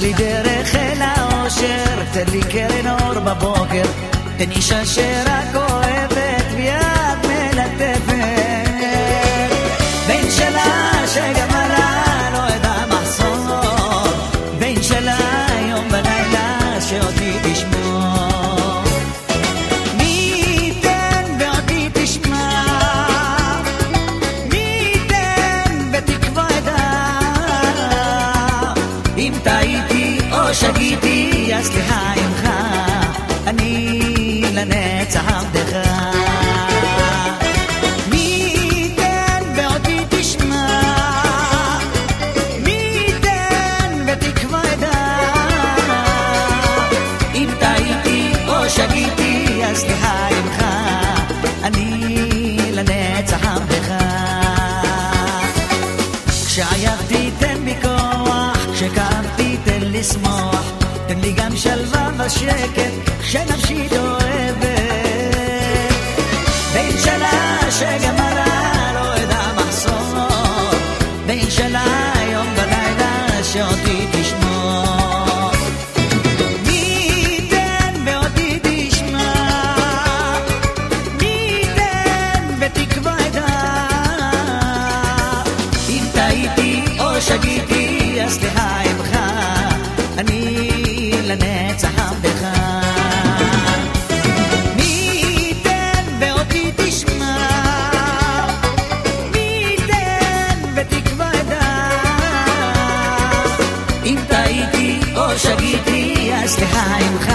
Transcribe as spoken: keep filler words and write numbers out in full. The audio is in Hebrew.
לי דרך אל האושר, תן לי קרן אור בבוקר, תן אישה שרק אוהבת ויד מלטפת, בן שלה שגמרה לא ידע מחסור, בן שלה יום בלילה שאותי תשמור. מי ייתן ואותי תשמע, מי ייתן ותקבע ידה, אם טעיתי או שגיתי אז סליחה עמך, אני לנצח עבדך. שגיתי אז סליחה עמך, אני לנצח עבדך. כשעייפתי תן בי כוח, כשכאבתי תן לי שמוח, תן לי גם שלווה ושקט כשנפשי דואבת, בן שלה שגמרה לא ידע מחסור, בן שלה יום בלילה שאותי תשמור. שגיתי אז סליחה עמך, אני לנצח עבדך. מי ייתן ואותי תשמע, מי ייתן ותקבע ידה, אם טעיתי או שגיתי אז סליחה עמך,